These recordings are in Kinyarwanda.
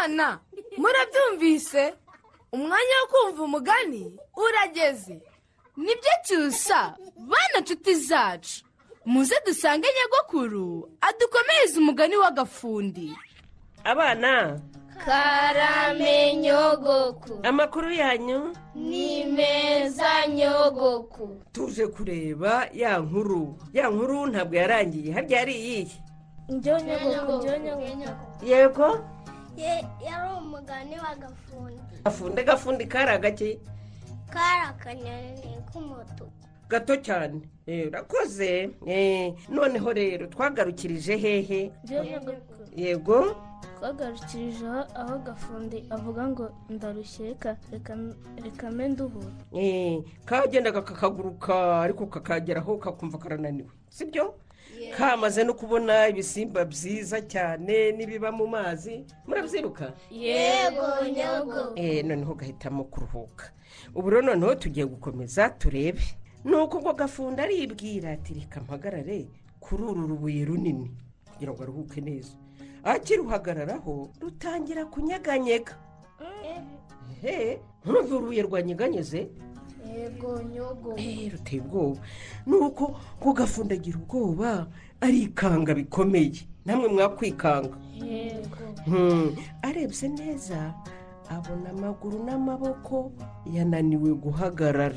bana murabyumvise umwanya wo kumva umugani urageze. Nibyo Cyusa bana nshuti zacu muze dusange nyogokuru adukomereze umugani w'agafundi. Abana karame nyogoku, amakuru yanyu ni meza nyogoku. tuje kureba ya nkuru ntabwo yarangiye, harya yari iyihe? Njyo nyogoku. Yego Yari umugani w'agafundi. Gafundi kari agake, Kari akanyoni k'umutuku gato cyane. Urakoze. Noneho rero twagarukirije hehe? Yego twagarukirije aho gafundi avuga ngo ndarushye reka menduhura. kagendaga kakaguruka ariko kakageraho kakumva karananiwe, sibyo? Kamaze no kubona ibisimba byiza cyane n'ibiba mu mazi, murabyiruka? yego nyogo. Noneho gahitamo kuruhuka. Ubu rero noneho tugiye gukomeza turebe. Nuko ngo gafundi aribwira ati reka mpagarare kuri uru rubuye runini kugira ngo aruhuke neza. Akiruhagararaho rutangira kunyeganyega. Nturumva urubuye rwanyeganyeze? Yego nyogo. Ruteye ubwoba. Nuko ngo gafundi agira ubwoba arikanga bikomeye. Namwe mwakwikanga? Yego. Arebye neza abona amaguru n'amaboko yananiwe guhagarara.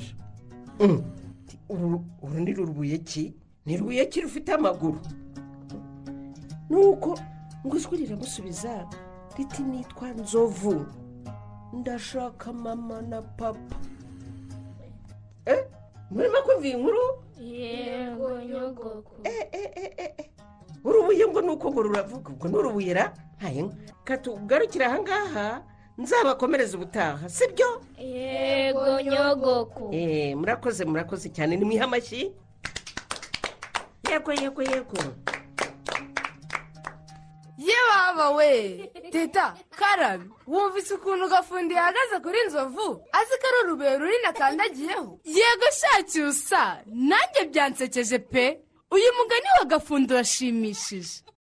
Uru ni rubuye ki? Ni rubuye ki rufite amaguru? Nuko ngo ijwi riramusubiza riti nitwa Nzovu, ndashaka mama na papa. Murimo kumva inkuru? Yego nyogoku. Urubuye ngo nuko ngo ruravuga, ubwo n'urubuye ra? Katugarukira aha ngaha nzabakomereza ubutaha, sibyo? Yego nyogoku. Murakoze cyane, nimwiha amashyi. Yego. Ye baba we teta Karabe, wumvise ukuntu gafundi yahagaze kuri Nzovu azi ko ari urubuye runini akandagiyeho? Yego sha Cyusa, nanjye byansekeje pe. Uyu mugani wa gafundi urashimishije.